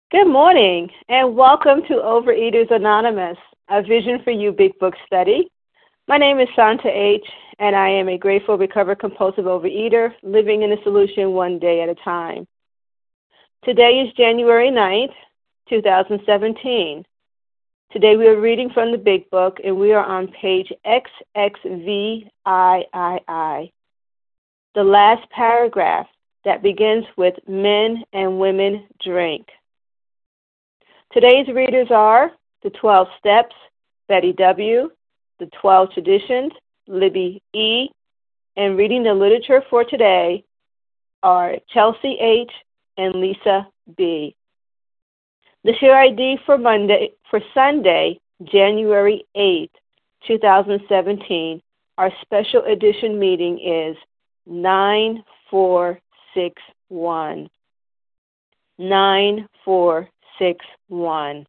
Good morning, and welcome to Overeaters Anonymous, a Vision for You Big Book study. My name is Santa H., and I am a grateful, recovered, compulsive overeater living in a solution one day at a time. Today is January 9th, 2017. Today we are reading from the Big Book, and we are on page XXVIII, the last paragraph that begins with Men and Women Drink. Today's readers are the 12 Steps, Betty W., the 12 Traditions, Libby E., and reading the literature for today are Chelsea H. and Lisa B. The share ID for Sunday, January 8th, 2017, our special edition meeting is 9461. 9461.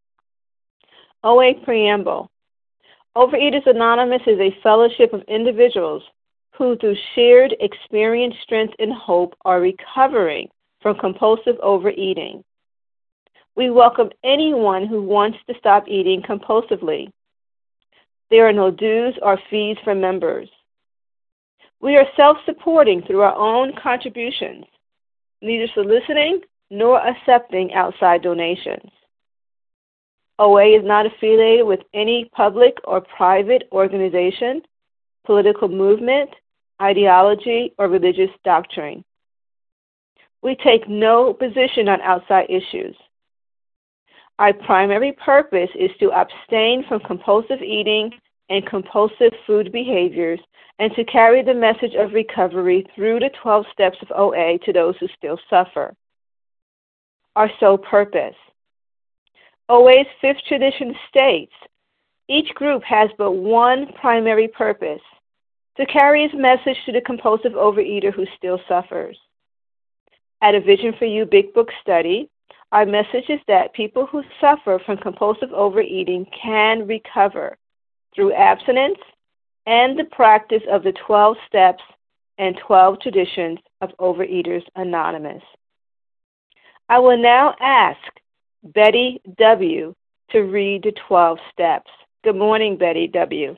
OA Preamble. Overeaters Anonymous is a fellowship of individuals who, through shared experience, strength, and hope, are recovering from compulsive overeating. We welcome anyone who wants to stop eating compulsively. There are no dues or fees for members. We are self-supporting through our own contributions, neither soliciting nor accepting outside donations. OA is not affiliated with any public or private organization, political movement, ideology, or religious doctrine. We take no position on outside issues. Our primary purpose is to abstain from compulsive eating and compulsive food behaviors and to carry the message of recovery through the 12 steps of OA to those who still suffer. Our sole purpose. OA's fifth tradition states, each group has but one primary purpose, to carry its message to the compulsive overeater who still suffers. At a Vision for You Big Book study, our message is that people who suffer from compulsive overeating can recover through abstinence and the practice of the 12 steps and 12 traditions of Overeaters Anonymous. I will now ask Betty W. to read the 12 steps. Good morning, Betty W.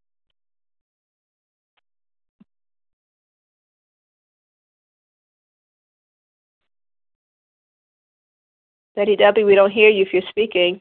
Betty W., we don't hear you if you're speaking.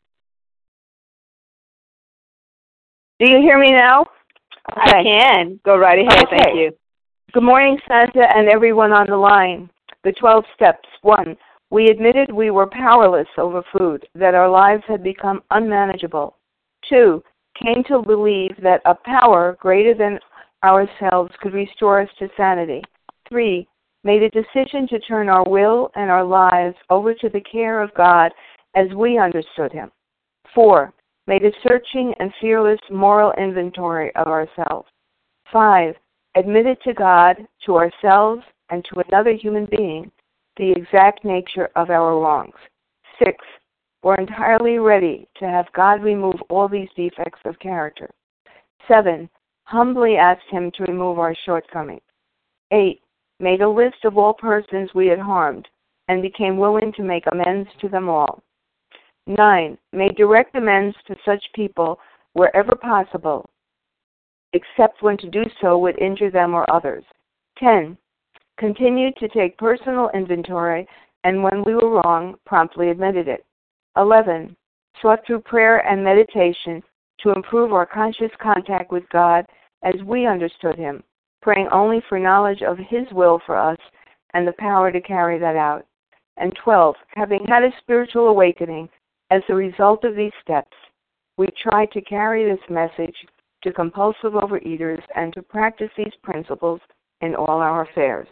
Do you hear me now? Okay. I can. Go right ahead. Okay. Thank you. Good morning, Santa, and everyone on the line. The 12 steps. 1. We admitted we were powerless over food, that our lives had become unmanageable. 2. Came to believe that a power greater than ourselves could restore us to sanity. 3. Made a decision to turn our will and our lives over to the care of God as we understood Him. 4. Made a searching and fearless moral inventory of ourselves. 5. Admitted to God, to ourselves, and to another human being the exact nature of our wrongs. 6. We're entirely ready to have God remove all these defects of character. 7. Humbly asked Him to remove our shortcomings. 8. Made a list of all persons we had harmed and became willing to make amends to them all. 9. Made direct amends to such people wherever possible, except when to do so would injure them or others. 10. Continued to take personal inventory, and when we were wrong, promptly admitted it. 11. Sought through prayer and meditation to improve our conscious contact with God as we understood Him, praying only for knowledge of His will for us and the power to carry that out. And 12. Having had a spiritual awakening as a result of these steps, we try to carry this message to compulsive overeaters and to practice these principles in all our affairs.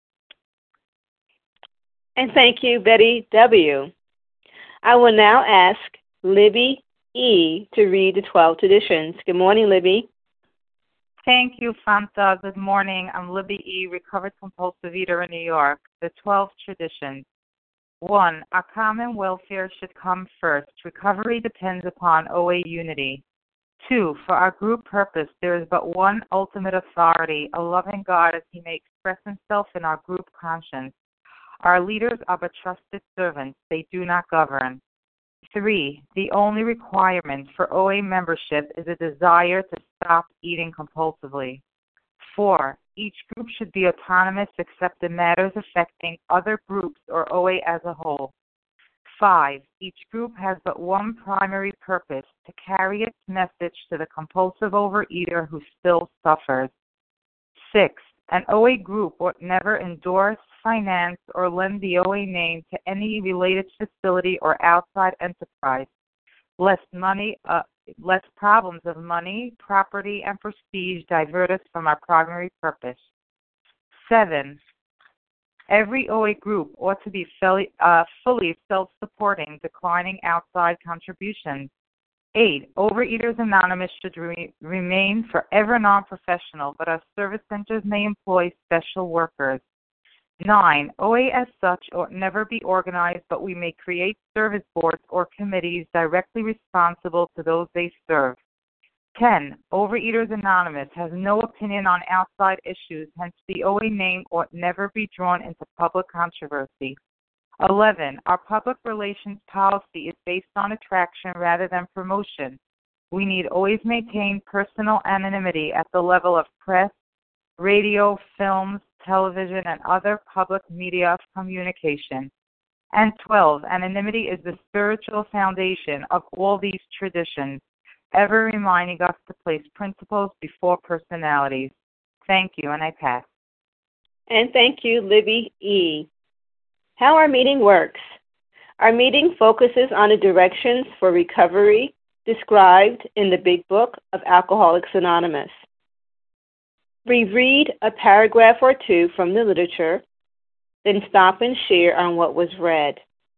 And thank you, Betty W. I will now ask Libby E. to read the 12 traditions. Good morning, Libby. Thank you, Fanta. Good morning. I'm Libby E., recovered compulsive eater in New York. The 12 traditions. 1. Our common welfare should come first. Recovery depends upon OA unity. 2. For our group purpose, there is but one ultimate authority, a loving God as He may express Himself in our group conscience. Our leaders are but trusted servants. They do not govern. 3. The only requirement for OA membership is a desire to stop eating compulsively. 4. Each group should be autonomous except in matters affecting other groups or OA as a whole. 5. Each group has but one primary purpose, to carry its message to the compulsive overeater who still suffers. 6. An OA group would never endorse, finance, or lend the OA name to any related facility or outside enterprise, lest problems of money, property, and prestige divert us from our primary purpose. 7. Every OA group ought to be fully self-supporting, declining outside contributions. 8. Overeaters Anonymous should remain forever non-professional, but our service centers may employ special workers. 9. OA as such ought never be organized, but we may create service boards or committees directly responsible to those they serve. 10. Overeaters Anonymous has no opinion on outside issues, hence the OA name ought never be drawn into public controversy. 11. Our public relations policy is based on attraction rather than promotion. We need always maintain personal anonymity at the level of press, radio, films, television, and other public media of communication. And 12. Anonymity is the spiritual foundation of all these traditions, ever reminding us to place principles before personalities. Thank you, and I pass. And thank you, Libby E. How our meeting works. Our meeting focuses on the directions for recovery described in the Big Book of Alcoholics Anonymous. We read a paragraph or two from the literature, then stop and share on what was read.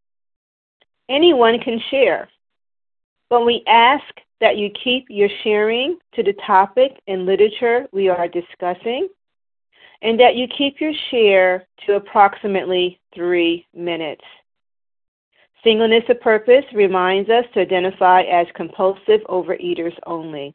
Anyone can share, but we ask that you keep your sharing to the topic and literature we are discussing, and that you keep your share to approximately 3 minutes. Singleness of purpose reminds us to identify as compulsive overeaters only.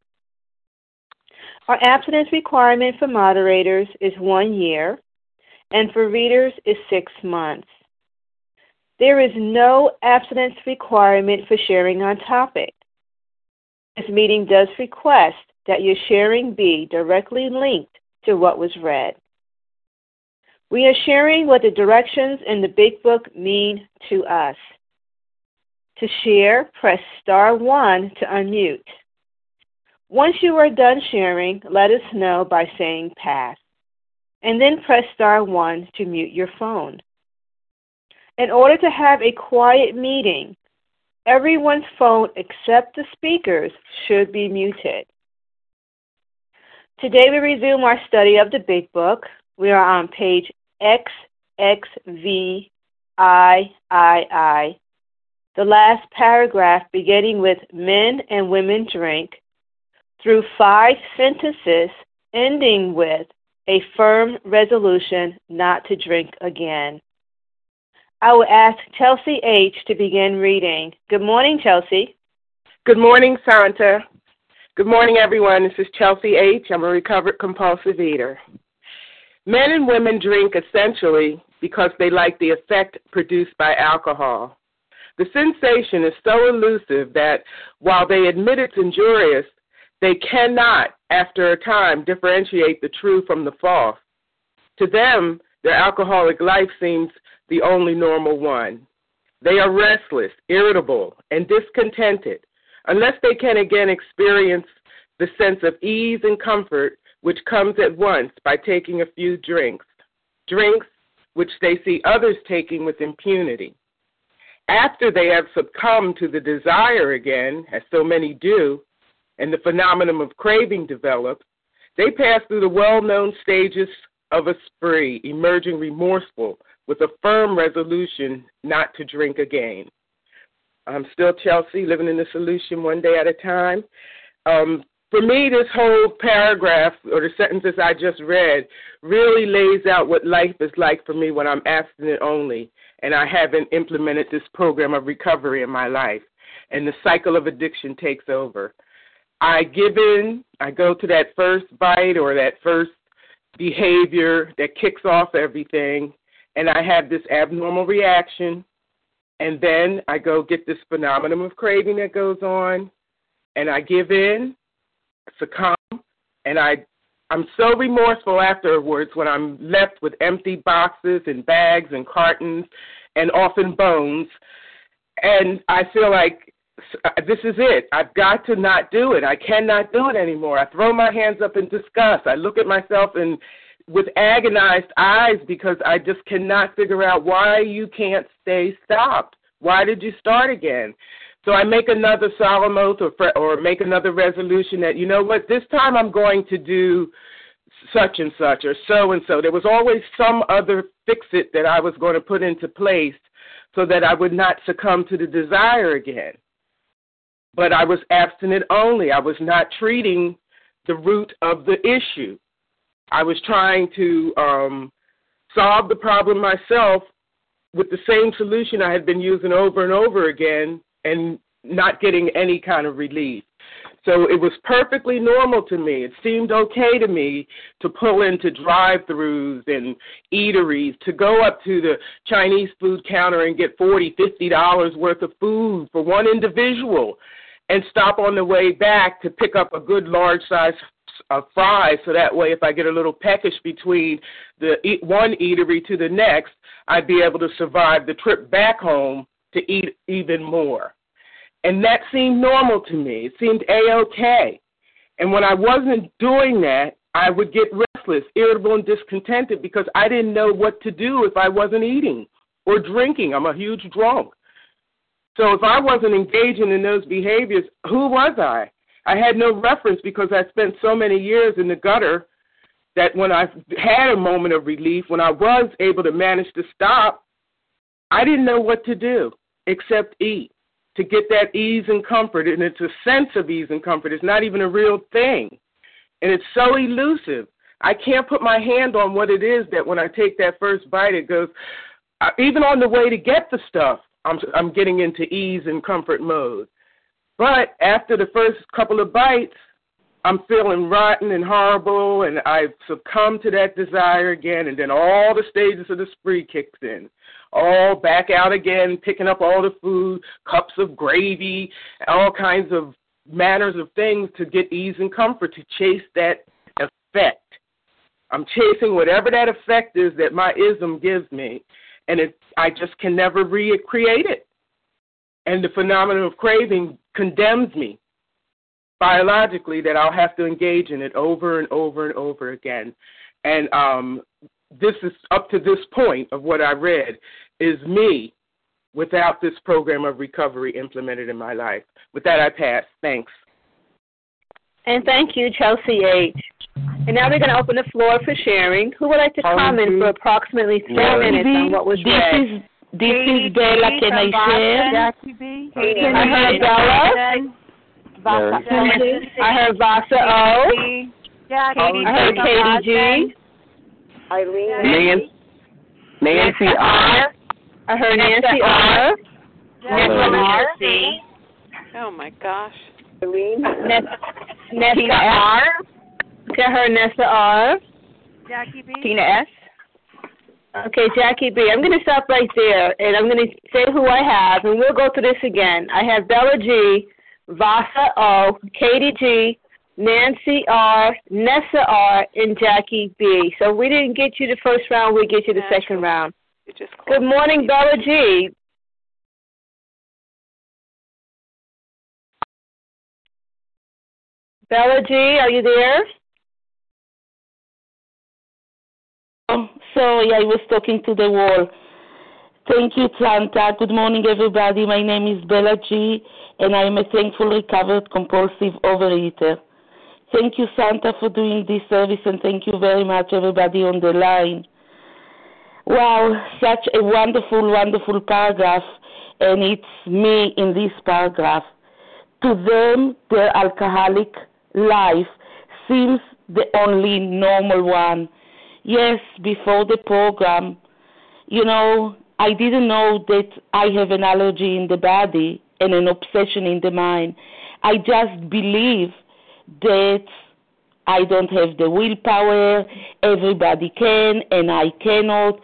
Our abstinence requirement for moderators is 1 year, and for readers is 6 months. There is no abstinence requirement for sharing on topic. This meeting does request that your sharing be directly linked to what was read. We are sharing what the directions in the Big Book mean to us. To share, press star 1 to unmute. Once you are done sharing, let us know by saying pass, and then press star 1 to mute your phone. In order to have a quiet meeting, everyone's phone except the speakers should be muted. Today we resume our study of the Big Book. We are on page XXVIII, the last paragraph beginning with men and women drink, through 5 sentences ending with a firm resolution not to drink again. I will ask Chelsea H. to begin reading. Good morning, Chelsea. Good morning, Santa. Good morning, everyone. This is Chelsea H. I'm a recovered compulsive eater. Men and women drink essentially because they like the effect produced by alcohol. The sensation is so elusive that while they admit it's injurious, they cannot, after a time, differentiate the true from the false. To them, their alcoholic life seems the only normal one. They are restless, irritable, and discontented unless they can again experience the sense of ease and comfort which comes at once by taking a few drinks which they see others taking with impunity. After they have succumbed to the desire again, as so many do, and the phenomenon of craving develops, they pass through the well-known stages of a spree, emerging remorseful with a firm resolution not to drink again. I'm still Chelsea, living in the solution one day at a time. For me, this whole paragraph, or the sentences I just read, really lays out what life is like for me when I'm abstinent only, and I haven't implemented this program of recovery in my life, and the cycle of addiction takes over. I give in, I go to that first bite or that first behavior that kicks off everything, and I have this abnormal reaction, and then I go get this phenomenon of craving that goes on, and I give in, succumb, and I'm so remorseful afterwards when I'm left with empty boxes and bags and cartons and often bones, and I feel like this is it. I've got to not do it. I cannot do it anymore. I throw my hands up in disgust. I look at myself and with agonized eyes because I just cannot figure out why you can't stay stopped. Why did you start again? So I make another solemn oath or make another resolution that, you know what, this time I'm going to do such and such or so and so. There was always some other fix-it that I was going to put into place so that I would not succumb to the desire again. But I was abstinent only. I was not treating the root of the issue. I was trying to solve the problem myself with the same solution I had been using over and over again and not getting any kind of relief. So it was perfectly normal to me. It seemed okay to me to pull into drive-thrus and eateries, to go up to the Chinese food counter and get $40, $50 worth of food for one individual and stop on the way back to pick up a good large size fries, so that way if I get a little peckish between the one eatery to the next, I'd be able to survive the trip back home to eat even more. And that seemed normal to me. It seemed A-okay. And when I wasn't doing that, I would get restless, irritable, and discontented because I didn't know what to do if I wasn't eating or drinking. I'm a huge drunk. So if I wasn't engaging in those behaviors, who was I? I had no reference because I spent so many years in the gutter that when I had a moment of relief, when I was able to manage to stop, I didn't know what to do except eat to get that ease and comfort. And it's a sense of ease and comfort. It's not even a real thing. And it's so elusive. I can't put my hand on what it is that when I take that first bite, it goes, even on the way to get the stuff, I'm getting into ease and comfort mode. But after the first couple of bites, I'm feeling rotten and horrible, and I've succumbed to that desire again, and then all the stages of the spree kicks in. All back out again, picking up all the food, cups of gravy, all kinds of manners of things to get ease and comfort, to chase that effect. I'm chasing whatever that effect is that my ism gives me, and I just can never recreate it. And the phenomenon of craving condemns me biologically that I'll have to engage in it over and over and over again. And this is up to this point of what I read is me without this program of recovery implemented in my life. With that, I pass. Thanks. And thank you, Chelsea H. And now we're going to open the floor for sharing. Who would like to comment for approximately 3 minutes on what was read? This is Bella. Can I share? Jackie B. I heard Bella. I heard Vasa O. I heard Katie G. Eileen. Nancy R. I heard Nancy R. Nancy. Oh my gosh. Nessa R. I heard Nessa R. Jackie B. Tina S. Okay, Jackie B. I'm going to stop right there, and I'm going to say who I have, and we'll go through this again. I have Bella G, Vasa O, Katie G, Nancy R, Nessa R, and Jackie B. So we didn't get you the first round, we'll get you the second round. Good morning, Bella G. Bella G, are you there? Sorry, I was talking to the wall. Thank you, Santa. Good morning, everybody. My name is Bella G, and I am a thankful, recovered, compulsive overeater. Thank you, Santa, for doing this service, and thank you very much, everybody on the line. Wow, such a wonderful, wonderful paragraph, and it's me in this paragraph. To them, their alcoholic life seems the only normal one. Yes, before the program, I didn't know that I have an allergy in the body and an obsession in the mind. I just believe that I don't have the willpower, everybody can, and I cannot.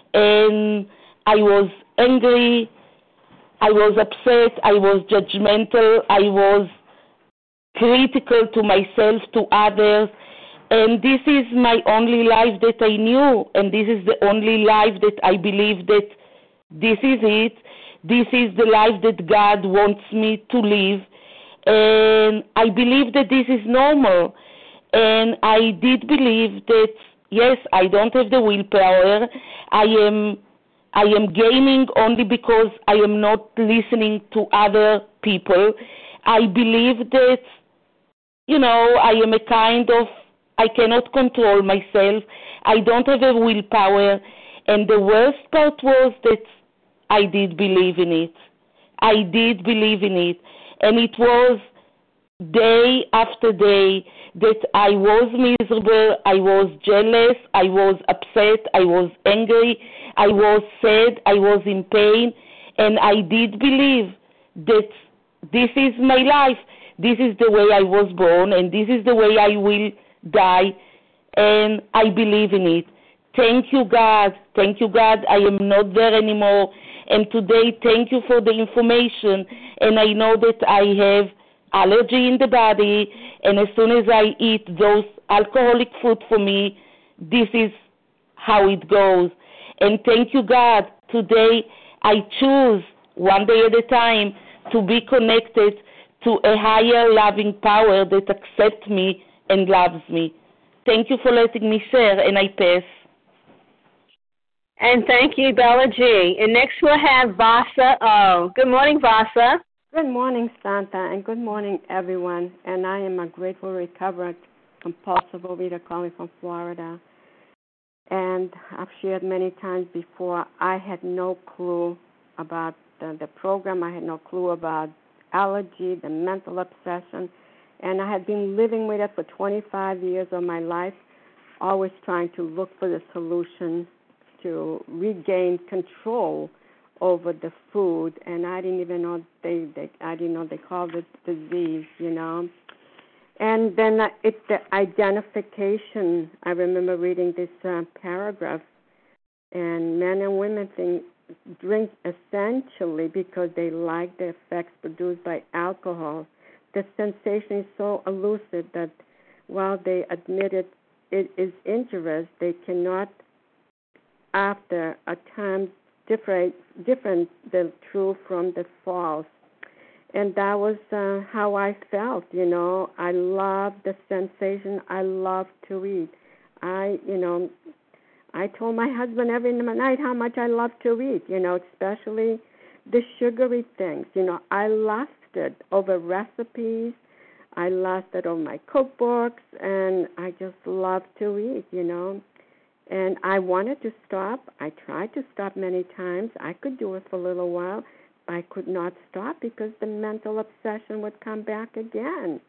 and I was angry, I was upset, I was judgmental, I was critical to myself, to others, and this is my only life that I knew, and this is the only life that I believe that this is it. This is the life that God wants me to live, and I believe that this is normal. And I did believe that, yes, I don't have the willpower. I am gaining only because I am not listening to other people. I believe that, I am a kind of, I cannot control myself. I don't have a willpower. And the worst part was that I did believe in it. I did believe in it. And it was day after day that I was miserable, I was jealous, I was upset, I was angry, I was sad, I was in pain, and I did believe that this is my life. This is the way I was born, and this is the way I will die, and I believe in it. Thank you, God. Thank you, God. I am not there anymore. And today, thank you for the information. And I know that I have allergy in the body, and as soon as I eat those alcoholic food for me, this is how it goes. And thank you, God. Today, I choose one day at a time to be connected to a higher loving power that accepts me and loves me. Thank you for letting me share, and I pass. And thank you, Bella G. And next we'll have Vasa O. Good morning, Vasa. Good morning, Santa, and good morning, everyone. And I am a grateful, recovered, compulsive overeater calling from Florida. And I've shared many times before, I had no clue about the program. I had no clue about allergy, the mental obsession. And I had been living with it for 25 years of my life, always trying to look for the solution to regain control over the food, and I didn't even know they called it disease, And then the identification. I remember reading this paragraph, and men and women drink essentially because they like the effects produced by alcohol. The sensation is so elusive that while they admit it is injurious, they cannot, after a time, different the true from the false. And that was how I felt, I love the sensation. I love to eat. I told my husband every night how much I love to eat, especially the sugary things. I lusted over recipes. I lusted over my cookbooks, and I just love to eat, And I wanted to stop. I tried to stop many times. I could do it for a little while. I could not stop because the mental obsession would come back again.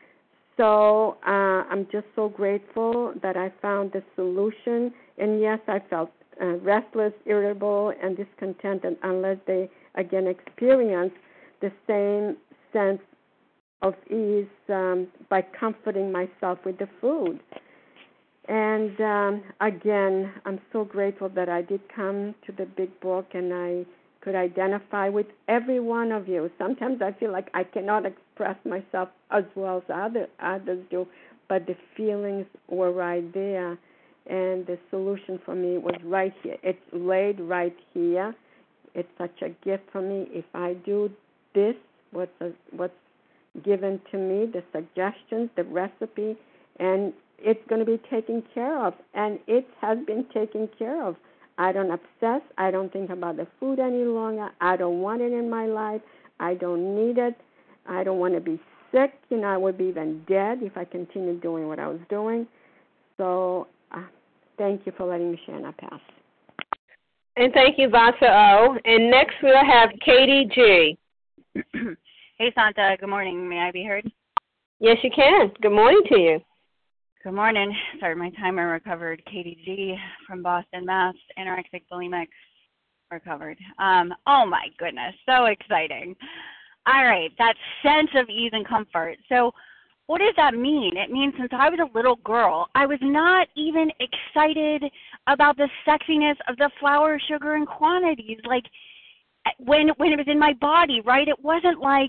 So I'm just so grateful that I found the solution. And yes, I felt restless, irritable, and discontented unless they, again, experience the same sense of ease by comforting myself with the food. And again, I'm so grateful that I did come to the big book and I could identify with every one of you. Sometimes I feel like I cannot express myself as well as others do, but the feelings were right there, and the solution for me was right here. It's laid right here. It's such a gift for me. If I do this, what's given to me, the suggestions, the recipe, and it's going to be taken care of, and it has been taken care of. I don't obsess. I don't think about the food any longer. I don't want it in my life. I don't need it. I don't want to be sick. I would be even dead if I continued doing what I was doing. So thank you for letting me share, and I pass. And thank you, Vasa O. And next we'll have Katie G. Hey, Santa. Good morning. May I be heard? Yes, you can. Good morning to you. Good morning. Sorry, my timer recovered. Katie G. from Boston, Mass. Anorexic bulimic recovered. Oh, my goodness. So exciting. All right. That sense of ease and comfort. So what does that mean? It means since I was a little girl, I was not even excited about the sexiness of the flour, sugar, and quantities. Like, when it was in my body, right? It wasn't like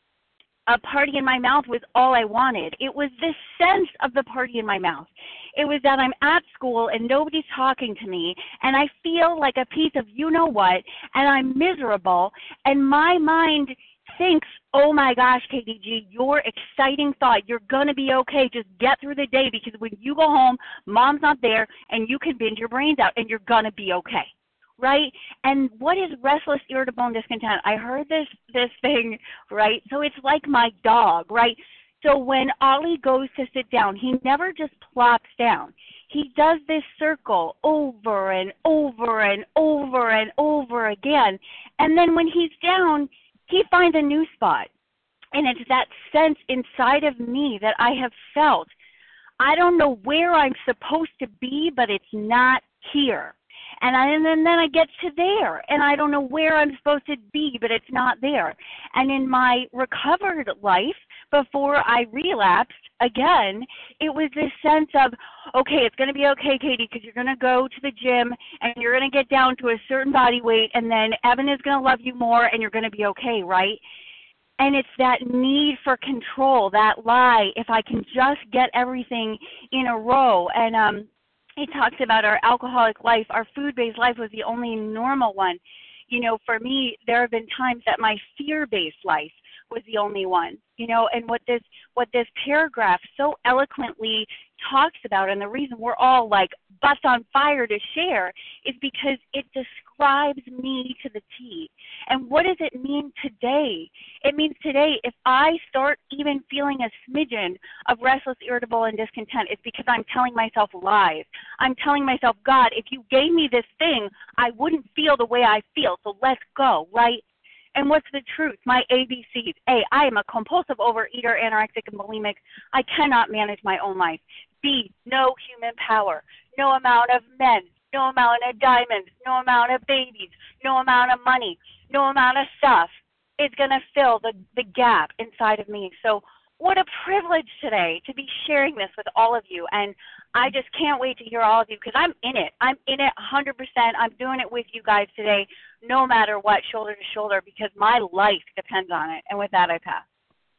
a party in my mouth was all I wanted. It was this sense of the party in my mouth. It was that I'm at school and nobody's talking to me, and I feel like a piece of you-know-what, and I'm miserable, and my mind thinks, oh my gosh, KDG, your exciting thought, you're going to be okay. Just get through the day, because when you go home, mom's not there, and you can binge your brains out, and you're going to be okay. Right? And what is restless, irritable, and discontent? I heard this thing, right? So it's like my dog, right? So when Ollie goes to sit down, he never just plops down. He does this circle over and over and over and over again. And then when he's down, he finds a new spot. And it's that sense inside of me that I have felt. I don't know where I'm supposed to be, but it's not here. And then I get to there, and I don't know where I'm supposed to be, but it's not there. And in my recovered life, before I relapsed again, it was this sense of, okay, it's going to be okay, Katie, because you're going to go to the gym, and you're going to get down to a certain body weight, and then Evan is going to love you more, and you're going to be okay, right? And it's that need for control, that lie, if I can just get everything in a row. And he talks about our alcoholic life. Our food-based life was the only normal one. You know, for me, there have been times that my fear-based life was the only one. You know, and what this paragraph so eloquently talks about, and the reason we're all like bust on fire to share, is because it describes me to the T. And what does it mean today? It means today, if I start even feeling a smidgen of restless, irritable, and discontent, it's because I'm telling myself lies. I'm telling myself, God, if you gave me this thing, I wouldn't feel the way I feel, so let's go, right? And what's the truth? My ABCs. A, I am a compulsive overeater, anorexic, and bulimic. I cannot manage my own life. B, no human power. No amount of men. No amount of diamonds. No amount of babies. No amount of money. No amount of stuff is going to fill the gap inside of me. So what a privilege today to be sharing this with all of you. And I just can't wait to hear all of you, because I'm in it. I'm in it 100%. I'm doing it with you guys today, no matter what, shoulder to shoulder, because my life depends on it. And with that, I pass.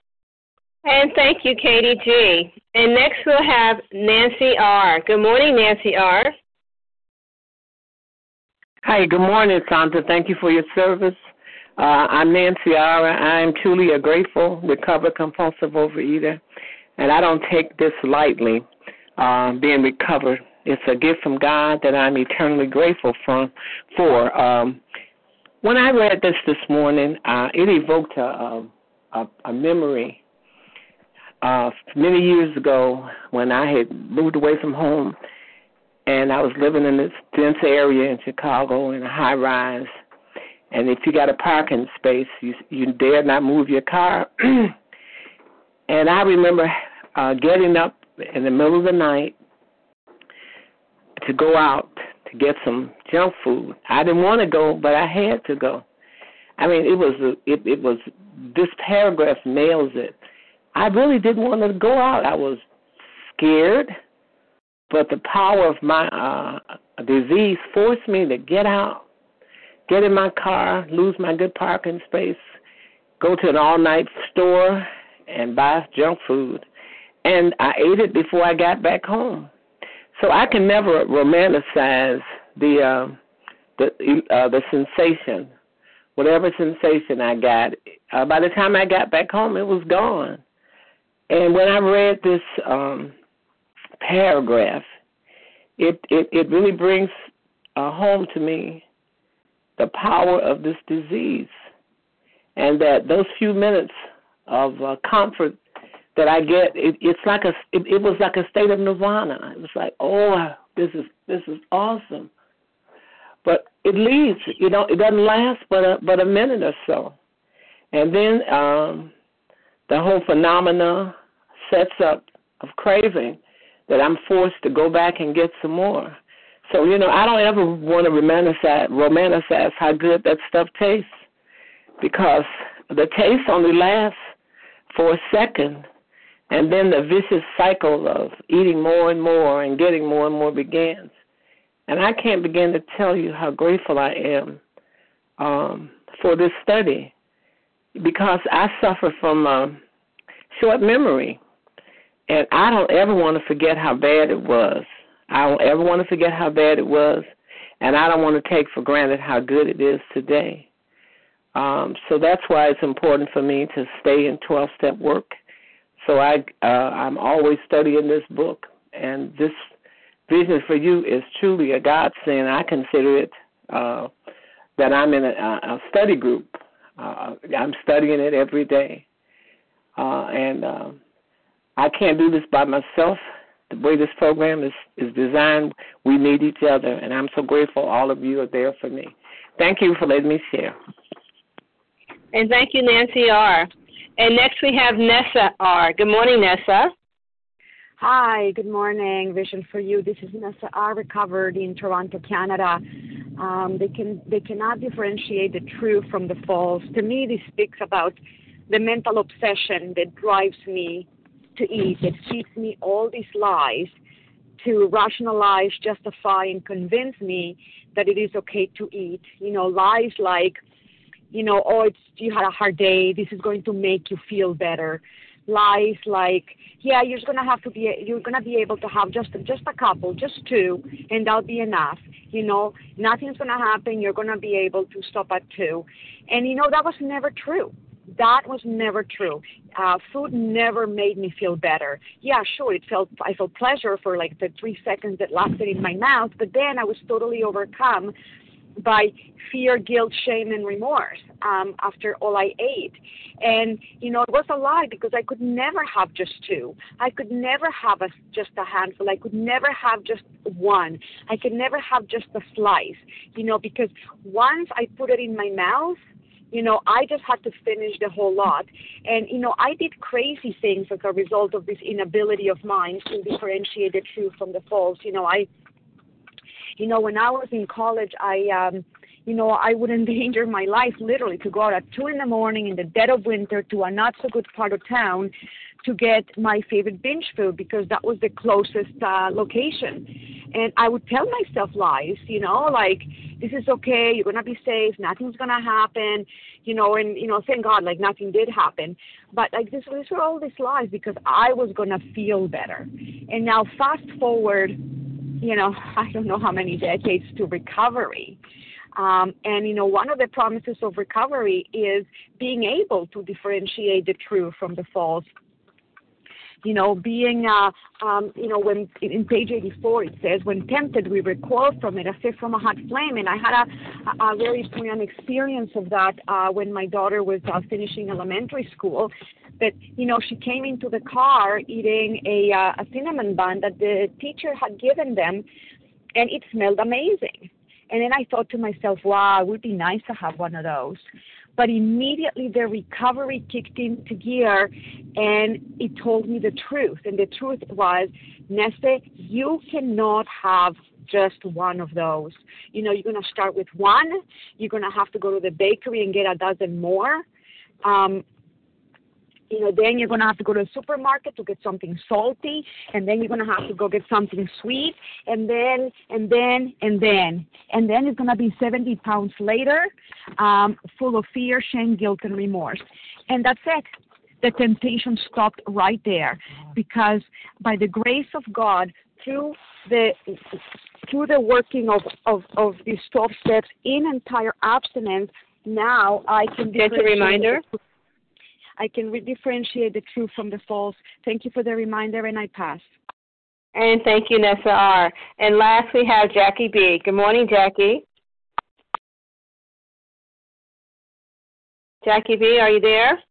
And thank you, Katie G. And next we'll have Nancy R. Good morning, Nancy R. Hi, good morning, Santa. Thank you for your service. I'm Nancy R. I am truly a grateful, recovered, compulsive overeater, and I don't take this lightly, being recovered. It's a gift from God that I'm eternally grateful for. When I read this morning, it evoked a memory many years ago when I had moved away from home, and I was living in this dense area in Chicago in a high-rise. And if you got a parking space, you dare not move your car. And I remember getting up in the middle of the night to go out to get some junk food. I didn't want to go, but I had to go. I mean, it was this paragraph nails it. I really didn't want to go out. I was scared, but the power of my disease forced me to get out. Get in my car, lose my good parking space, go to an all-night store and buy junk food. And I ate it before I got back home. So I can never romanticize the sensation, whatever sensation I got. By the time I got back home, it was gone. And when I read this paragraph, it really brings home to me the power of this disease, and that those few minutes of comfort that I get, it was like a state of nirvana. It was like, oh, this is awesome. But it leaves, it doesn't last but a minute or so, and then the whole phenomena sets up of craving that I'm forced to go back and get some more. So, I don't ever want to romanticize how good that stuff tastes, because the taste only lasts for a second. And then the vicious cycle of eating more and more and getting more and more begins. And I can't begin to tell you how grateful I am for this study, because I suffer from short memory. And I don't ever want to forget how bad it was. I don't ever want to forget how bad it was. And I don't want to take for granted how good it is today. So that's why it's important for me to stay in 12-step work. So I'm always studying this book. And this Vision for You is truly a godsend. I consider it that I'm in a study group. I'm studying it every day. And I can't do this by myself. The way this program is designed, we need each other, and I'm so grateful all of you are there for me. Thank you for letting me share. And thank you, Nancy R. And next we have Nessa R. Good morning, Nessa. Hi, good morning, Vision for You. This is Nessa R. recovered in Toronto, Canada. They cannot differentiate the true from the false. To me, this speaks about the mental obsession that drives me to eat, that feeds me all these lies to rationalize, justify, and convince me that it is okay to eat. Lies like, you had a hard day, this is going to make you feel better. Lies like, yeah, you're gonna be able to have just a couple, just two, and that'll be enough. Nothing's gonna happen. You're gonna be able to stop at two, and that was never true. That was never true. Food never made me feel better. Yeah, sure, I felt pleasure for like the 3 seconds that lasted in my mouth, but then I was totally overcome by fear, guilt, shame, and remorse after all I ate. And, it was a lie because I could never have just two. I could never have just a handful. I could never have just one. I could never have just a slice, because once I put it in my mouth, I just had to finish the whole lot. And, I did crazy things as a result of this inability of mine to differentiate the true from the false. When I was in college, I would endanger my life literally to go out at 2 a.m. in the dead of winter to a not so good part of town to get my favorite binge food because that was the closest location. And I would tell myself lies, like, this is okay, you're going to be safe, nothing's going to happen, and, thank God, like, nothing did happen. But, like, these were all these lies because I was going to feel better. And now fast forward, I don't know how many decades to recovery. And, one of the promises of recovery is being able to differentiate the true from the false. Being, when in page 84 it says, when tempted, we recoil from it as if from a hot flame. And I had a very poignant experience of that when my daughter was finishing elementary school. That, she came into the car eating a cinnamon bun that the teacher had given them, and it smelled amazing. And then I thought to myself, wow, it would be nice to have one of those. But immediately the recovery kicked into gear, and it told me the truth. And the truth was, Neste, you cannot have just one of those. You're going to start with one. You're going to have to go to the bakery and get a dozen more. Then you're going to have to go to the supermarket to get something salty, and then you're going to have to go get something sweet, and then it's going to be 70 pounds later, full of fear, shame, guilt, and remorse. And that's it. The temptation stopped right there, because by the grace of God, through the working of these 12 steps in entire abstinence, now I can differentiate. Just a reminder. I can differentiate the true from the false. Thank you for the reminder, and I pass. And thank you, Nessa R. And last we have Jackie B. Good morning, Jackie. Jackie B., are you there?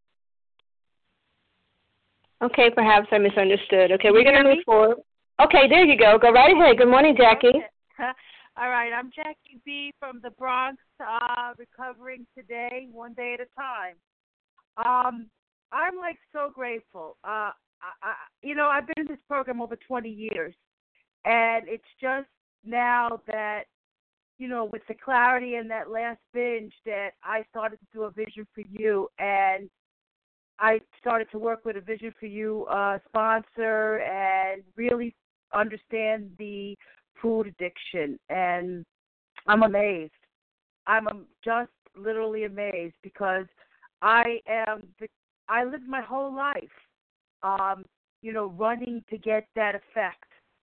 Okay, perhaps I misunderstood. Okay, we're going to move forward. Okay, there you go. Go right ahead. Good morning, Jackie. Okay. All right, I'm Jackie B. from the Bronx, recovering today, one day at a time. I'm so grateful. I've been in this program over 20 years, and it's just now that, with the clarity in that last binge that I started to do a Vision for You, and I started to work with a Vision for You sponsor and really understand the food addiction. And I'm amazed. I'm just literally amazed because I lived my whole life, running to get that effect,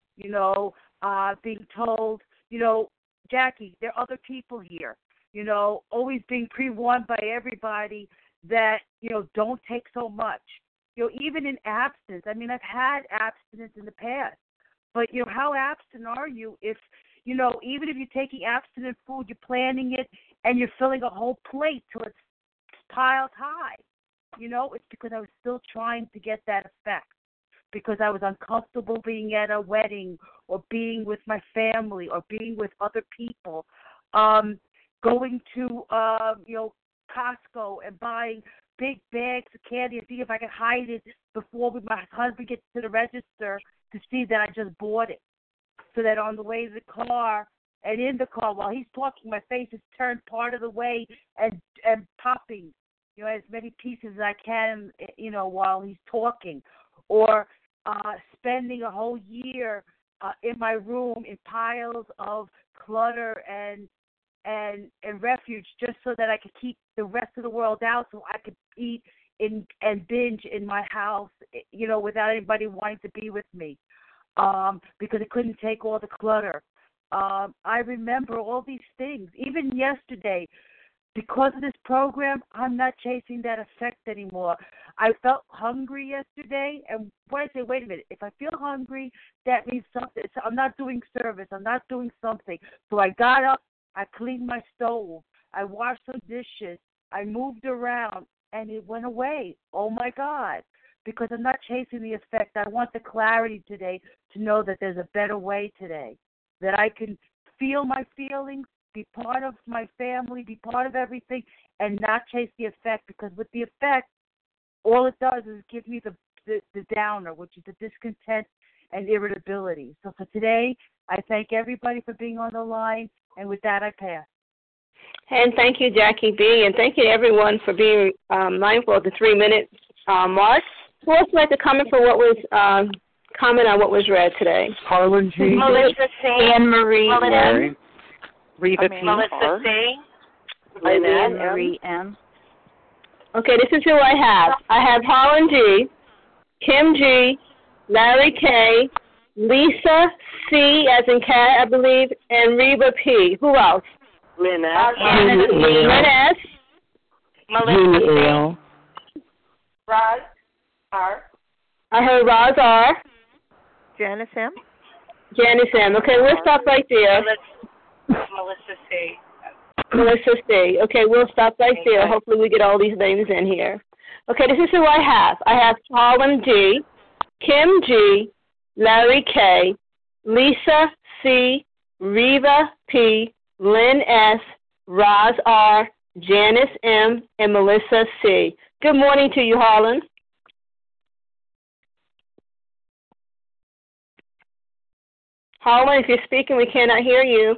being told, Jackie, there are other people here, always being pre-warned by everybody that, don't take so much. Even in abstinence, I mean, I've had abstinence in the past, but, how abstinent are you if, even if you're taking abstinent food, you're planning it and you're filling a whole plate till it's piled high. It's because I was still trying to get that effect, because I was uncomfortable being at a wedding or being with my family or being with other people, going to, Costco and buying big bags of candy and see if I could hide it before my husband gets to the register to see that I just bought it. So that on the way to the car and in the car, while he's talking, my face is turned part of the way and popping, as many pieces as I can, while he's talking. Or spending a whole year in my room in piles of clutter and refuge just so that I could keep the rest of the world out so I could eat and binge in my house, without anybody wanting to be with me, because I couldn't take all the clutter. I remember all these things. Even yesterday, because of this program, I'm not chasing that effect anymore. I felt hungry yesterday, and when I say, wait a minute, if I feel hungry, that means something. So I'm not doing service. I'm not doing something. So I got up, I cleaned my stove, I washed some dishes, I moved around, and it went away. Oh, my God, because I'm not chasing the effect. I want the clarity today to know that there's a better way today, that I can feel my feelings, be part of my family, be part of everything, and not chase the effect, because with the effect, all it does is give me the downer, which is the discontent and irritability. So for today, I thank everybody for being on the line, and with that, I pass. And thank you, Jackie B., and thank you to everyone for being mindful of the 3-minute mark. Who else would like to comment for what was comment on what was read today? Harlan G. Melissa C. Anne Marie Mary. Reva P. Melissa C. Lynn Marie M. Okay, this is who I have. I have Harlan G., Kim G., Larry K., Lisa C. as in cat, I believe, and Reba P. Who else? Lynn S. Lynn S. Melissa L. Roz R. I heard Roz R. Janice M. Janice M. Okay, we'll stop right there. Melissa C. Melissa C. Okay, we'll stop right there. Hopefully we get all these names in here. Okay, this is who I have. I have Harlan G., Kim G., Larry K., Lisa C., Reva P., Lynn S., Roz R., Janice M., and Melissa C. Good morning to you, Harlan. Harlan, if you're speaking, we cannot hear you.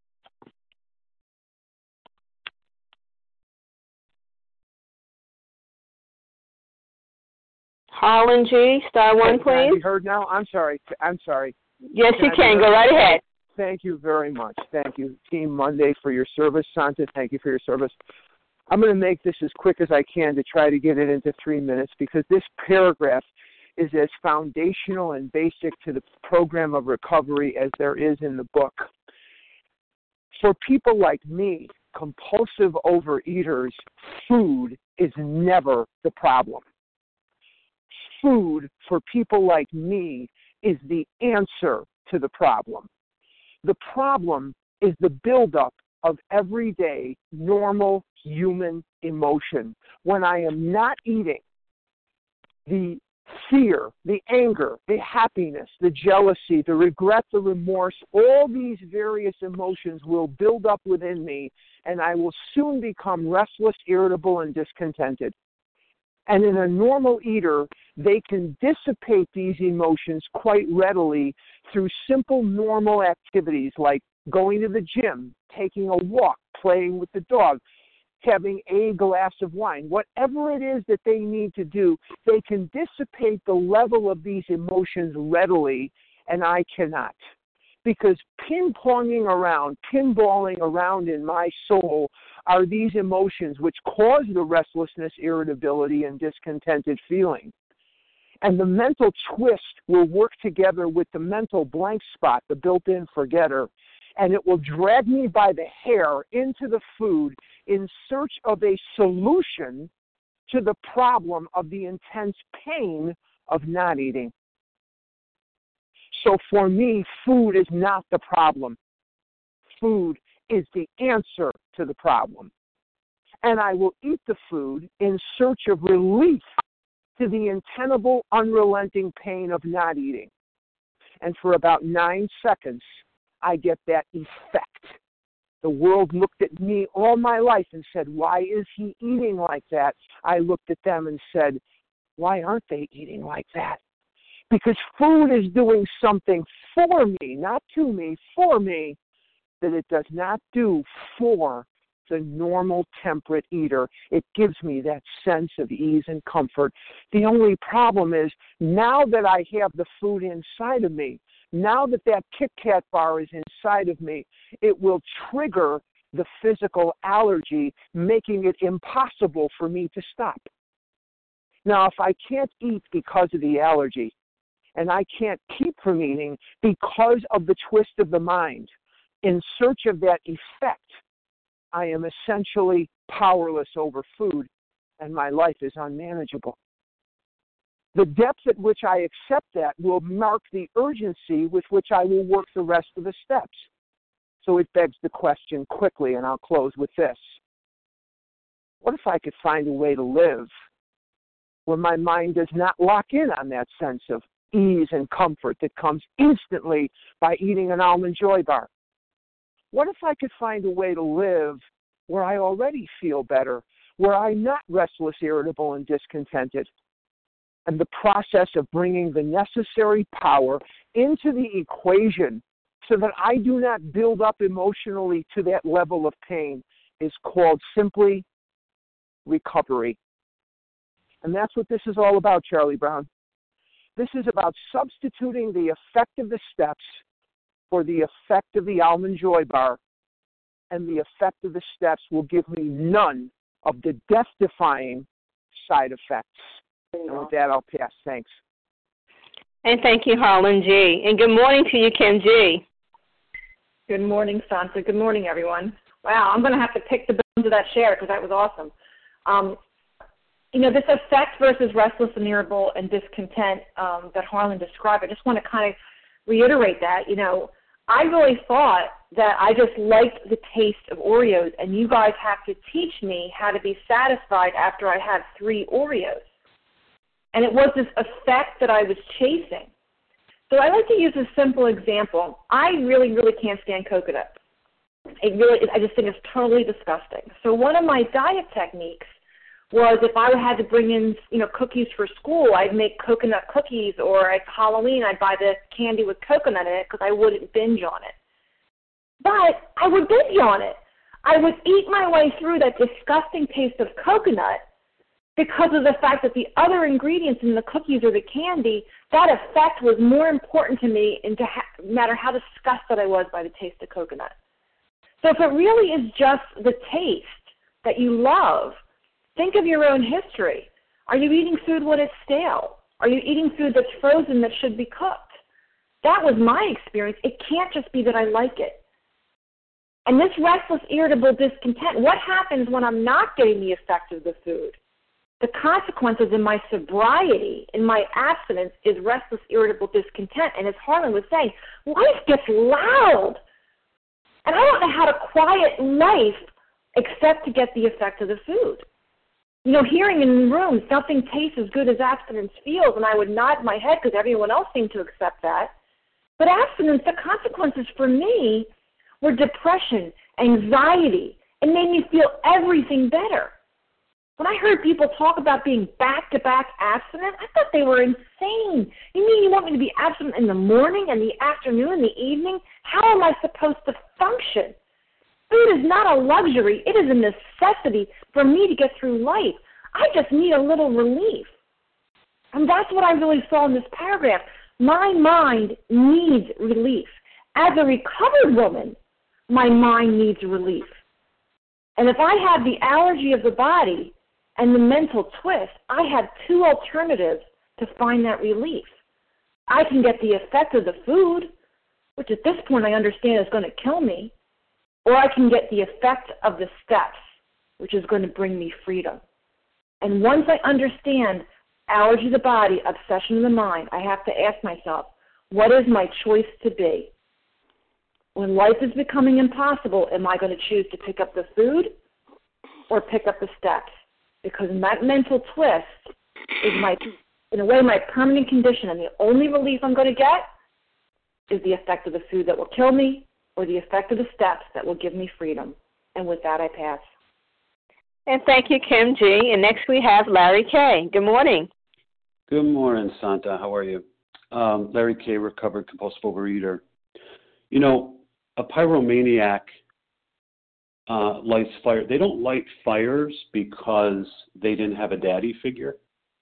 Harlan G., star one, please. Can I be heard now? I'm sorry. Yes, you can. Go right ahead. Thank you very much. Thank you, Team Monday, for your service. Santa, thank you for your service. I'm going to make this as quick as I can to try to get it into 3 minutes, because this paragraph is as foundational and basic to the program of recovery as there is in the book. For people like me, compulsive overeaters, food is never the problem. Food, for people like me, is the answer to the problem. The problem is the buildup of everyday, normal human emotion. When I am not eating, the fear, the anger, the happiness, the jealousy, the regret, the remorse, all these various emotions will build up within me, and I will soon become restless, irritable, and discontented. And in a normal eater, they can dissipate these emotions quite readily through simple normal activities like going to the gym, taking a walk, playing with the dog. having a glass of wine. Whatever it is that they need to do, they can dissipate the level of these emotions readily, and I cannot. Because pinballing around in my soul are these emotions which cause the restlessness, irritability, and discontented feeling. And the mental twist will work together with the mental blank spot, the built-in forgetter, and it will drag me by the hair into the food in search of a solution to the problem of the intense pain of not eating. So for me, food is not the problem. Food is the answer to the problem. And I will eat the food in search of relief to the untenable, unrelenting pain of not eating. And for about 9 seconds, I get that effect. The world looked at me all my life and said, why is he eating like that? I looked at them and said, why aren't they eating like that? Because food is doing something for me, not to me, for me, that it does not do for the normal temperate eater. It gives me that sense of ease and comfort. The only problem is now that I have the food inside of me, now that that Kit Kat bar is inside of me, it will trigger the physical allergy, making it impossible for me to stop. Now, if I can't eat because of the allergy, and I can't keep from eating because of the twist of the mind, in search of that effect, I am essentially powerless over food, and my life is unmanageable. The depth at which I accept that will mark the urgency with which I will work the rest of the steps. So it begs the question quickly, and I'll close with this. What if I could find a way to live where my mind does not lock in on that sense of ease and comfort that comes instantly by eating an Almond Joy bar? What if I could find a way to live where I already feel better, where I'm not restless, irritable, and discontented? And the process of bringing the necessary power into the equation so that I do not build up emotionally to that level of pain is called simply recovery. And that's what this is all about, Charlie Brown. This is about substituting the effect of the steps for the effect of the Almond Joy bar, and the effect of the steps will give me none of the death-defying side effects. And with that, I'll pass. Thanks. And thank you, Harlan G. And good morning to you, Kim G. Good morning, Santa. Good morning, everyone. Wow, I'm going to have to pick the bones of that share because that was awesome. This effect versus restless and irritable and discontent that Harlan described, I just want to kind of reiterate that. I really thought that I just liked the taste of Oreos, and you guys have to teach me how to be satisfied after I had 3 Oreos. And it was this effect that I was chasing. So I like to use a simple example. I really, really can't stand coconut. I just think it's totally disgusting. So one of my diet techniques was if I had to bring in, cookies for school, I'd make coconut cookies, or at Halloween I'd buy the candy with coconut in it because I wouldn't binge on it. But I would binge on it. I would eat my way through that disgusting taste of coconut because of the fact that the other ingredients in the cookies or the candy, that effect was more important to me, and no matter how disgusted I was by the taste of coconut. So if it really is just the taste that you love, think of your own history. Are you eating food when it's stale? Are you eating food that's frozen that should be cooked? That was my experience. It can't just be that I like it. And this restless, irritable discontent, what happens when I'm not getting the effect of the food? The consequences in my sobriety, in my abstinence, is restless, irritable discontent. And as Harlan was saying, life gets loud. And I don't know how to quiet life except to get the effect of the food. Hearing in rooms, nothing tastes as good as abstinence feels, and I would nod my head because everyone else seemed to accept that. But abstinence, the consequences for me were depression, anxiety. It made me feel everything better. When I heard people talk about being back-to-back abstinent, I thought they were insane. You mean you want me to be abstinent in the morning and the afternoon and the evening? How am I supposed to function? Food is not a luxury. It is a necessity for me to get through life. I just need a little relief. And that's what I really saw in this paragraph. My mind needs relief. As a recovered woman, my mind needs relief. And if I have the allergy of the body and the mental twist, I have two alternatives to find that relief. I can get the effect of the food, which at this point I understand is going to kill me, or I can get the effect of the steps, which is going to bring me freedom. And once I understand allergy of the body, obsession of the mind, I have to ask myself, what is my choice to be? When life is becoming impossible, am I going to choose to pick up the food or pick up the steps? Because that mental twist is in a way, my permanent condition, and the only relief I'm going to get is the effect of the food that will kill me or the effect of the steps that will give me freedom. And with that, I pass. And thank you, Kim G. And next we have Larry K. Good morning. Good morning, Santa. How are you? Larry K., recovered compulsive overeater. You know, a pyromaniac lights fire. They don't light fires because they didn't have a daddy figure.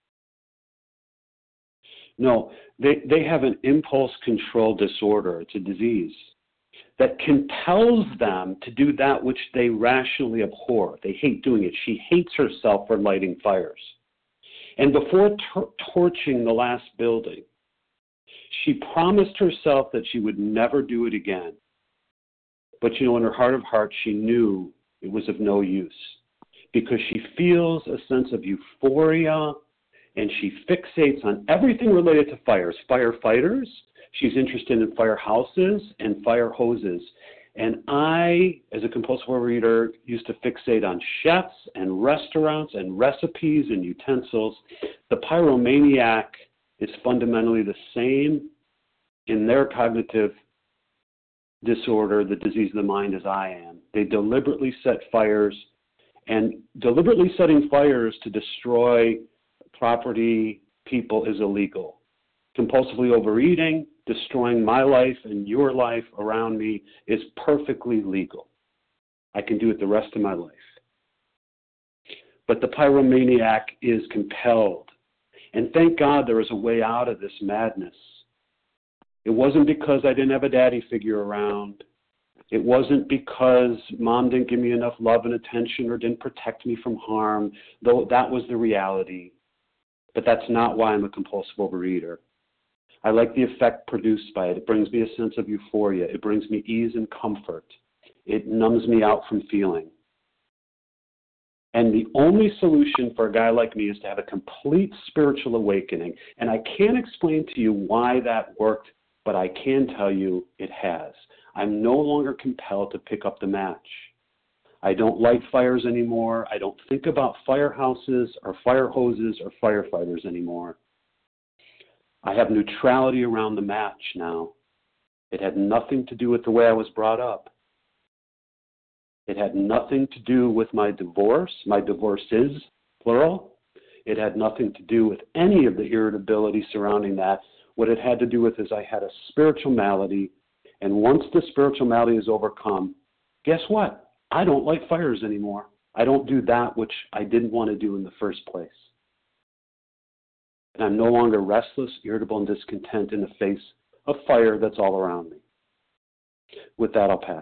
No, they have an impulse control disorder. It's a disease that compels them to do that which they rationally abhor. They hate doing it. She hates herself for lighting fires. And before torching the last building, she promised herself that she would never do it again. But, you know, in her heart of hearts, she knew it was of no use because she feels a sense of euphoria and she fixates on everything related to fires. Firefighters, she's interested in firehouses and fire hoses. And I, as a compulsive overeater, used to fixate on chefs and restaurants and recipes and utensils. The pyromaniac is fundamentally the same in their cognitive disorder, the disease of the mind, as I am. They deliberately set fires, and deliberately setting fires to destroy property, people, is illegal. Compulsively overeating, destroying my life and your life around me is perfectly legal. I can do it the rest of my life. But the pyromaniac is compelled. And thank God there is a way out of this madness. It wasn't because I didn't have a daddy figure around. It wasn't because mom didn't give me enough love and attention or didn't protect me from harm, though that was the reality. But that's not why I'm a compulsive overeater. I like the effect produced by it. It brings me a sense of euphoria. It brings me ease and comfort. It numbs me out from feeling. And the only solution for a guy like me is to have a complete spiritual awakening. And I can't explain to you why that worked, but I can tell you it has. I'm no longer compelled to pick up the match. I don't light fires anymore. I don't think about firehouses or fire hoses or firefighters anymore. I have neutrality around the match now. It had nothing to do with the way I was brought up. It had nothing to do with my divorce. My divorce is plural. It had nothing to do with any of the irritability surrounding that. What it had to do with is I had a spiritual malady, and once the spiritual malady is overcome, guess what? I don't light fires anymore. I don't do that which I didn't want to do in the first place. And I'm no longer restless, irritable, and discontent in the face of fire that's all around me. With that, I'll pass.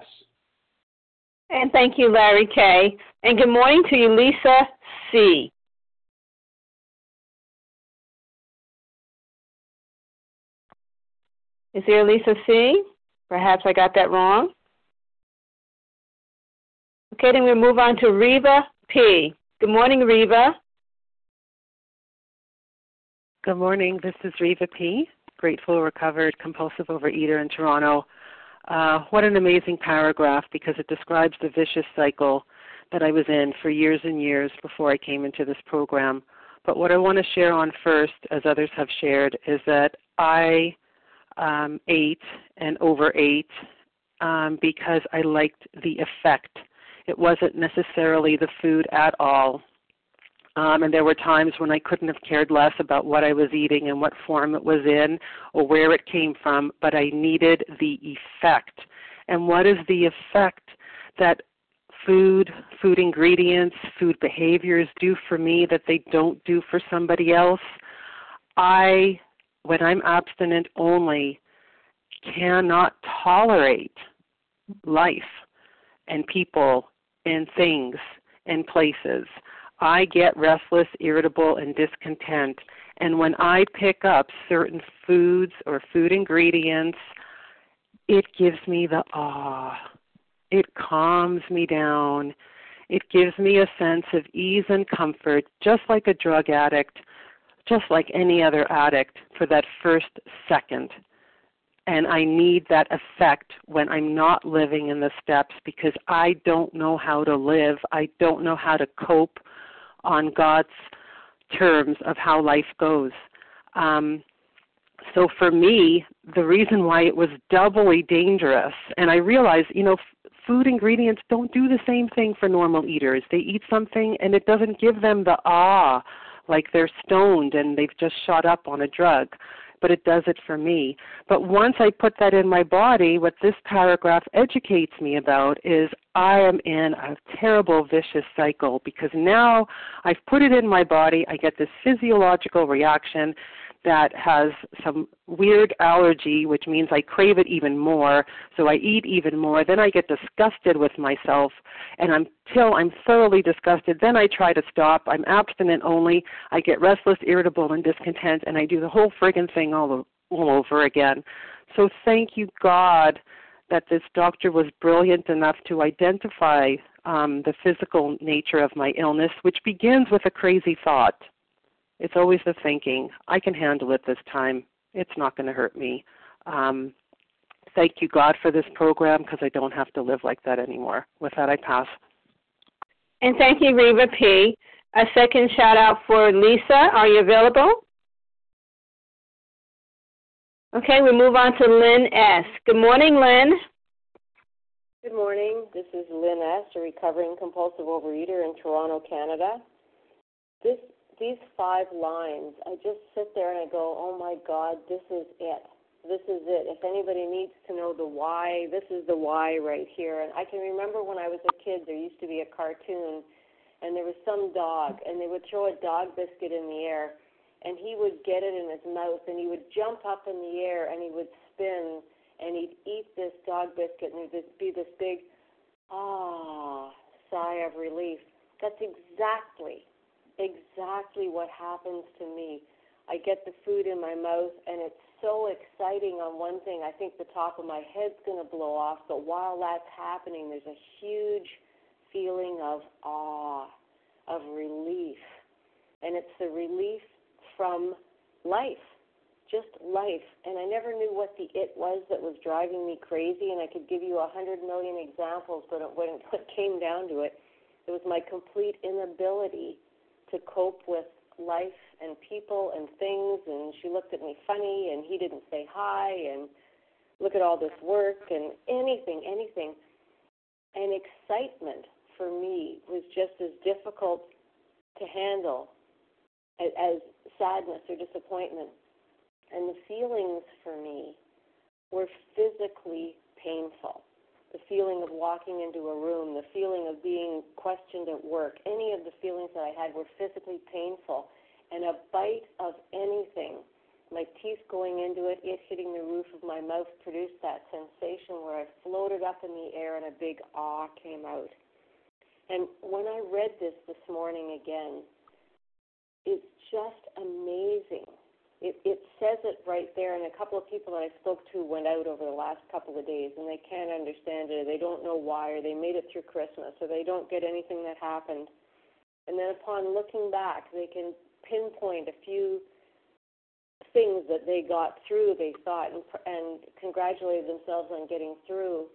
And thank you, Larry K. And good morning to you, Lisa C. Is there a Lisa C? Perhaps I got that wrong. Okay, then we'll move on to Reva P. Good morning, Reva. Good morning. This is Reva P., grateful, recovered, compulsive overeater in Toronto. What an amazing paragraph, because it describes the vicious cycle that I was in for years and years before I came into this program. But what I want to share on first, as others have shared, is that I ate and overate because I liked the effect. It wasn't necessarily the food at all. And there were times when I couldn't have cared less about what I was eating and what form it was in or where it came from, but I needed the effect. And what is the effect that food ingredients, food behaviors do for me that they don't do for somebody else. When I'm abstinent only, cannot tolerate life and people and things and places. I get restless, irritable, and discontent. And when I pick up certain foods or food ingredients, it gives me the awe. It calms me down. It gives me a sense of ease and comfort, just like a drug addict, just like any other addict, for that first second. And I need that effect when I'm not living in the steps, because I don't know how to live. I don't know how to cope on God's terms of how life goes. So for me, the reason why it was doubly dangerous, and I realized, food ingredients don't do the same thing for normal eaters. They eat something and it doesn't give them the awe, like they're stoned and they've just shot up on a drug, but it does it for me. But once I put that in my body, what this paragraph educates me about is I am in a terrible vicious cycle, because now I've put it in my body, I get this physiological reaction that has some weird allergy, which means I crave it even more, so I eat even more. Then I get disgusted with myself, and until I'm thoroughly disgusted, then I try to stop. I'm abstinent only. I get restless, irritable, and discontent, and I do the whole friggin' thing all over again. So thank you, God, that this doctor was brilliant enough to identify the physical nature of my illness, which begins with a crazy thought. It's always the thinking, I can handle it this time. It's not going to hurt me. Thank you, God, for this program, because I don't have to live like that anymore. With that, I pass. And thank you, Reva P. A second shout-out for Lisa. Are you available? Okay, we move on to Lynn S. Good morning, Lynn. Good morning. This is Lynn S., a recovering compulsive overeater in Toronto, Canada. These 5 lines, I just sit there and I go, oh my God, this is it. This is it. If anybody needs to know the why, this is the why right here. And I can remember when I was a kid, there used to be a cartoon, and there was some dog, and they would throw a dog biscuit in the air, and he would get it in his mouth, and he would jump up in the air, and he would spin, and he'd eat this dog biscuit, and there'd be this big, sigh of relief. That's exactly what happens to me. I get the food in my mouth, and it's so exciting on one thing. I think the top of my head's going to blow off, but while that's happening, there's a huge feeling of awe, of relief. And it's the relief from life, just life. And I never knew what the it was that was driving me crazy, and I could give you 100 million examples, but when it came down to it, it was my complete inability to cope with life and people and things, and she looked at me funny, and he didn't say hi, and look at all this work, and anything. And excitement for me was just as difficult to handle as sadness or disappointment. And the feelings for me were physically painful. The feeling of walking into a room, the feeling of being questioned at work, any of the feelings that I had were physically painful. And a bite of anything, my teeth going into it, it hitting the roof of my mouth, produced that sensation where I floated up in the air and a big awe came out. And when I read this morning again, it's just amazing. It says it right there, and a couple of people that I spoke to went out over the last couple of days, and they can't understand it, or they don't know why, or they made it through Christmas, or they don't get anything that happened. And then upon looking back, they can pinpoint a few things that they got through, they thought, and congratulated themselves on getting through.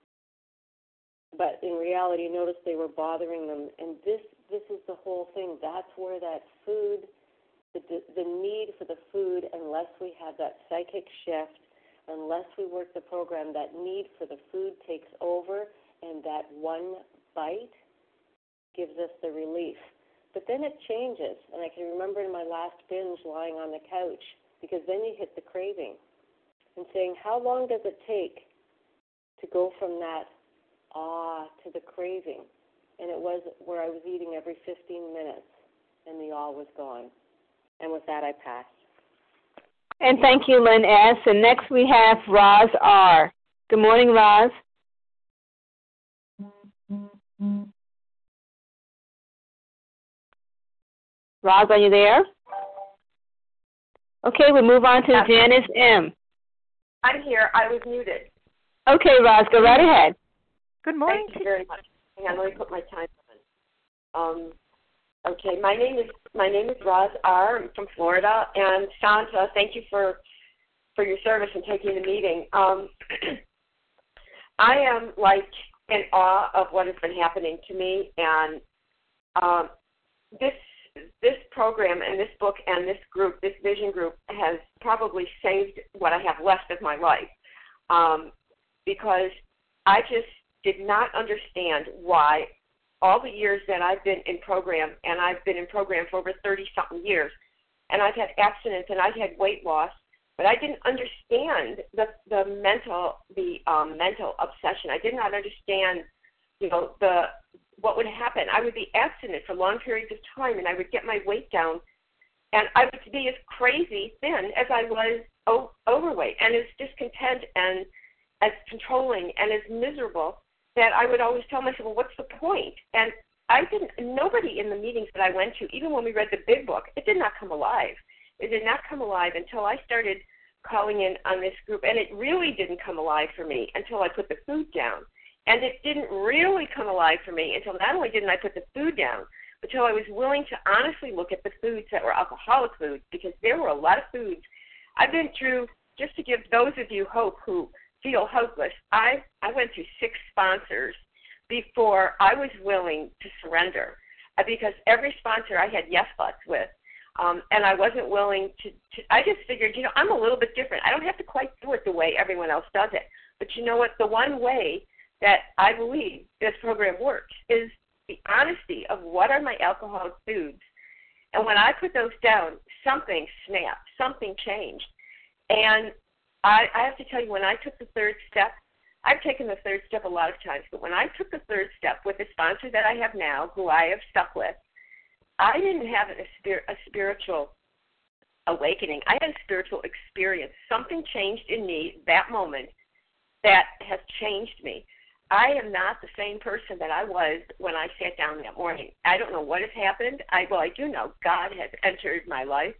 But in reality, notice they were bothering them. And this is the whole thing. That's where that food, the need for the food, unless we have that psychic shift, unless we work the program, that need for the food takes over, and that one bite gives us the relief. But then it changes, and I can remember in my last binge lying on the couch, because then you hit the craving and saying, how long does it take to go from that awe to the craving? and it was where I was eating every 15 minutes, and the yaw was gone. And with that, I pass. And thank you, Lynn S. And next we have Roz R. Good morning, Roz. Roz, are you there? Okay, we'll move on to Janice M. I'm here. I was muted. Okay, Roz, go right ahead. Good morning. Thank you very much. Hang on, let me put my time on. Okay, my name is Roz R. I'm from Florida, and Shanta, thank you for your service and taking the meeting. I am like in awe of what has been happening to me, and this program and this book and this group, this vision group, has probably saved what I have left of my life, because I just did not understand why all the years that I've been in program, and I've been in program for over 30-something years, and I've had abstinence and I've had weight loss, but I didn't understand the mental obsession. I did not understand, what would happen. I would be abstinent for long periods of time, and I would get my weight down, and I would be as crazy thin as I was overweight, and as discontent and as controlling and as miserable that I would always tell myself, well, what's the point? And nobody in the meetings that I went to, even when we read the big book, it did not come alive. It did not come alive until I started calling in on this group, and it really didn't come alive for me until I put the food down. And it didn't really come alive for me until not only didn't I put the food down, but until I was willing to honestly look at the foods that were alcoholic foods, because there were a lot of foods. I've been through, just to give those of you hope who feel hopeless, I went through 6 sponsors before I was willing to surrender, because every sponsor I had yes buts with, and I wasn't willing to I just figured, I'm a little bit different. I don't have to quite do it the way everyone else does it. But you know what? The one way that I believe this program works is the honesty of what are my alcoholic foods. And when I put those down, something snapped, something changed. And I have to tell you, when I took the 3rd step, I've taken the 3rd step a lot of times, but when I took the 3rd step with the sponsor that I have now, who I have stuck with, I didn't have a spiritual awakening. I had a spiritual experience. Something changed in me that moment that has changed me. I am not the same person that I was when I sat down that morning. I don't know what has happened. I do know God has entered my life.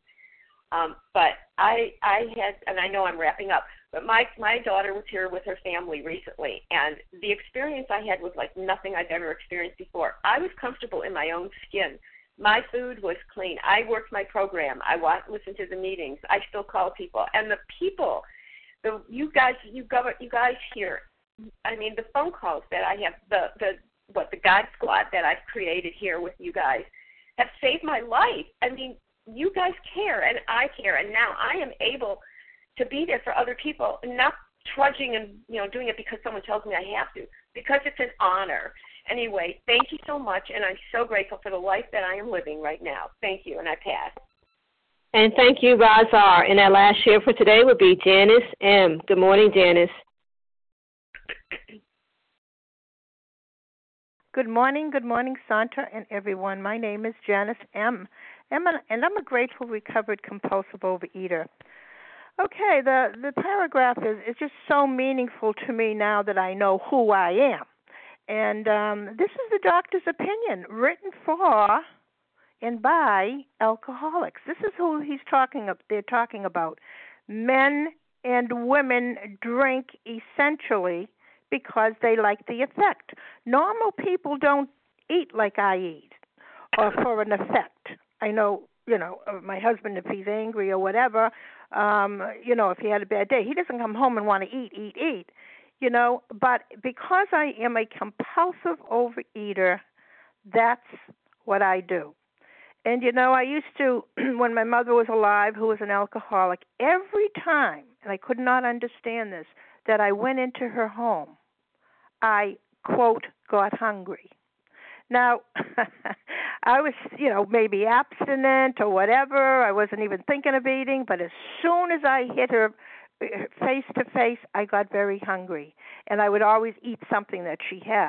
But I had, and I know I'm wrapping up, but my daughter was here with her family recently, and the experience I had was like nothing I've ever experienced before. I was comfortable in my own skin. My food was clean. I worked my program. I listened to the meetings. I still call people. And the people, you guys here, I mean, the phone calls that I have, the God Squad that I've created here with you guys have saved my life. I mean, you guys care, and I care, and now I am able to be there for other people, and not trudging and doing it because someone tells me I have to, because it's an honor. Anyway, thank you so much, and I'm so grateful for the life that I am living right now. Thank you, and I pass. And thank you, Roz R. And our last share for today will be Janice M. Good morning, Janice. Good morning, Santa and everyone. My name is Janice M. And I'm a grateful, recovered, compulsive overeater. Okay, the paragraph is just so meaningful to me now that I know who I am. And this is the doctor's opinion, written for and by alcoholics. This is who they're talking about. Men and women drink essentially because they like the effect. Normal people don't eat like I eat or for an effect. I know, my husband, if he's angry or whatever, if he had a bad day, he doesn't come home and want to eat. But because I am a compulsive overeater, that's what I do. And, I used to, when my mother was alive, who was an alcoholic, every time, and I could not understand this, that I went into her home, I, quote, got hungry. Now, I was, maybe abstinent or whatever. I wasn't even thinking of eating, but as soon as I hit her face to face, I got very hungry, and I would always eat something that she had.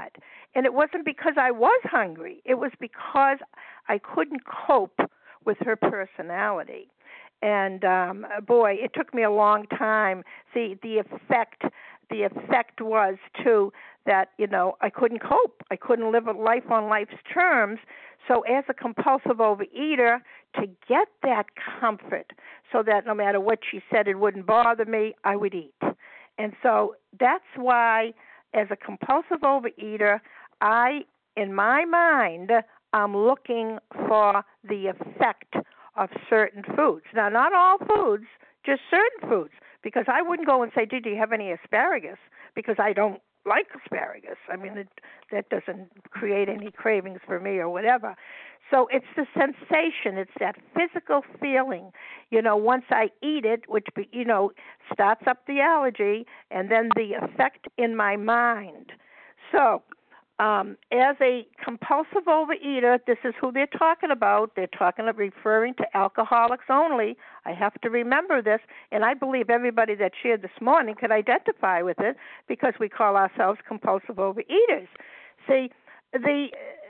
And it wasn't because I was hungry. It was because I couldn't cope with her personality. And boy, it took me a long time. See, the effect was too that, I couldn't cope. I couldn't live a life on life's terms. So as a compulsive overeater, to get that comfort so that no matter what she said, it wouldn't bother me, I would eat. And so that's why, as a compulsive overeater, in my mind, I'm looking for the effect of certain foods. Now, not all foods, just certain foods, because I wouldn't go and say, do you have any asparagus? Because I don't like asparagus. I mean, that doesn't create any cravings for me or whatever. So it's the sensation. It's that physical feeling. Once I eat it, which, starts up the allergy, and then the effect in my mind. So as a compulsive overeater, this is who they're talking about. They're referring to alcoholics only. I have to remember this, and I believe everybody that shared this morning could identify with it because we call ourselves compulsive overeaters. See, the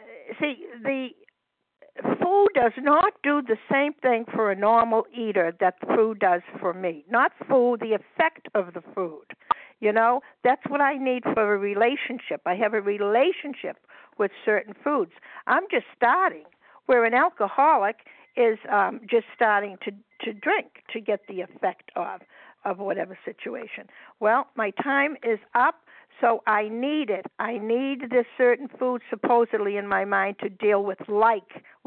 food does not do the same thing for a normal eater that food does for me. Not food, the effect of the food. That's what I need for a relationship. I have a relationship with certain foods. I'm just starting, where an alcoholic is just starting to drink to get the effect of whatever situation. Well, my time is up, so I need it. I need this certain food supposedly in my mind to deal with life.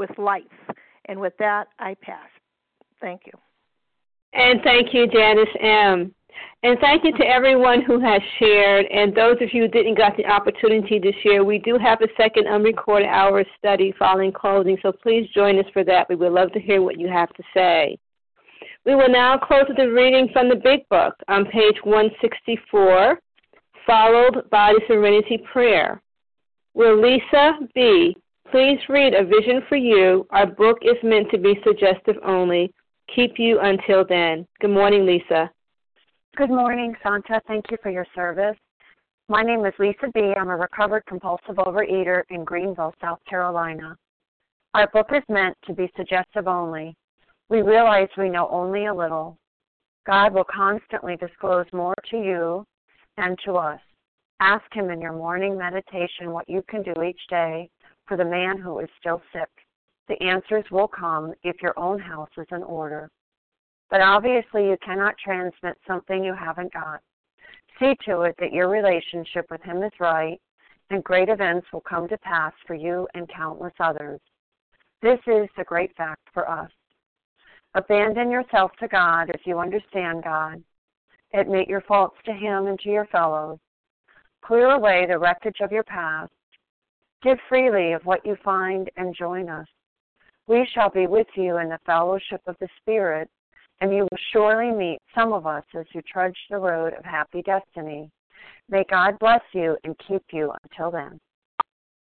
And with that, I pass. Thank you. And thank you, Janice M. And thank you to everyone who has shared. And those of you who didn't get the opportunity to share, we do have a second unrecorded hour of study following closing, so please join us for that. We would love to hear what you have to say. We will now close with a reading from the Big Book on page 164, followed by the Serenity Prayer. Will Lisa B. please read A Vision for You? Our book is meant to be suggestive only. Keep you until then. Good morning, Lisa. Good morning, Santa. Thank you for your service. My name is Lisa B. I'm a recovered compulsive overeater in Greenville, South Carolina. Our book is meant to be suggestive only. We realize we know only a little. God will constantly disclose more to you and to us. Ask Him in your morning meditation what you can do each day for the man who is still sick. The answers will come if your own house is in order. But obviously you cannot transmit something you haven't got. See to it that your relationship with Him is right, and great events will come to pass for you and countless others. This is the great fact for us. Abandon yourself to God if you understand God. Admit your faults to Him and to your fellows. Clear away the wreckage of your past. Give freely of what you find and join us. We shall be with you in the fellowship of the Spirit, and you will surely meet some of us as you trudge the road of happy destiny. May God bless you and keep you until then.